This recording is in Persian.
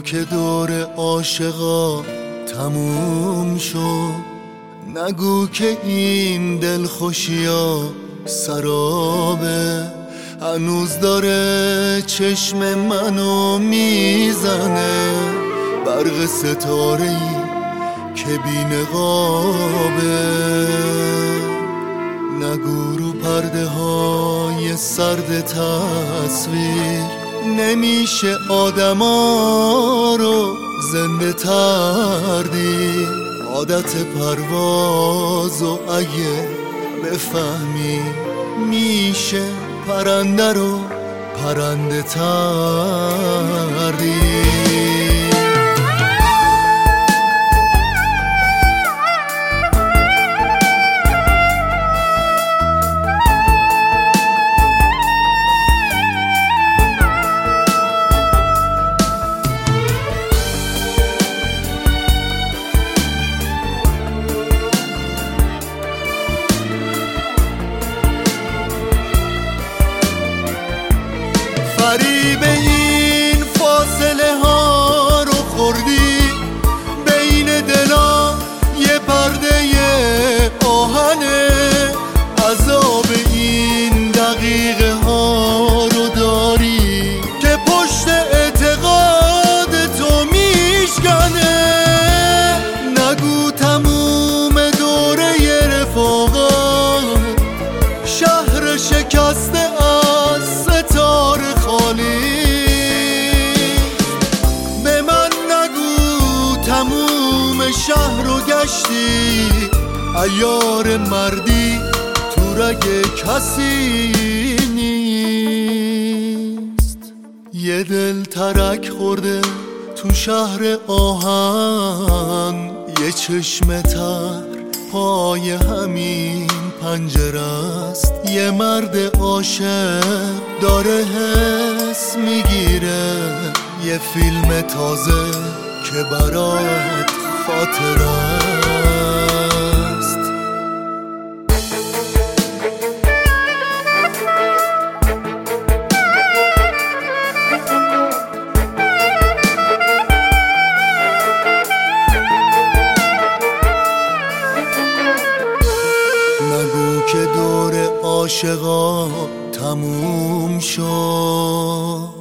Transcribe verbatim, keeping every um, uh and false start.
که دور عاشقا تموم شد، نگو که این دلخوشیا سرابه، هنوز داره چشم منو میزنه برق ستاره‌ای که بی نقابه. نگو رو پرده های سرد تصویر نمیشه آدما رو زنده تر دید. عادت پرواز و اگه بفهمی میشه پرنده رو پرنده تر دید. فریب این فاصله ها رو خوردی، بین دلا یه پرده آهنه، عذاب این دقیقه ها رو داری که پشت اعتقاد تو میشکنه. نگو تموم دوره رفاقا شهر شکسته از ستاره خالی. به من نگو تموم شهر رو گشتی، عیار مردی تو رگ کسی نیست. یه دل ترک خورده تو شهر آهن، یه چشم تر پای همین پنجره است. یه مرد عاشق داره حس میگیره یه فیلم تازه که برات خاطره است. نگو که دور عاشقا تموم شد،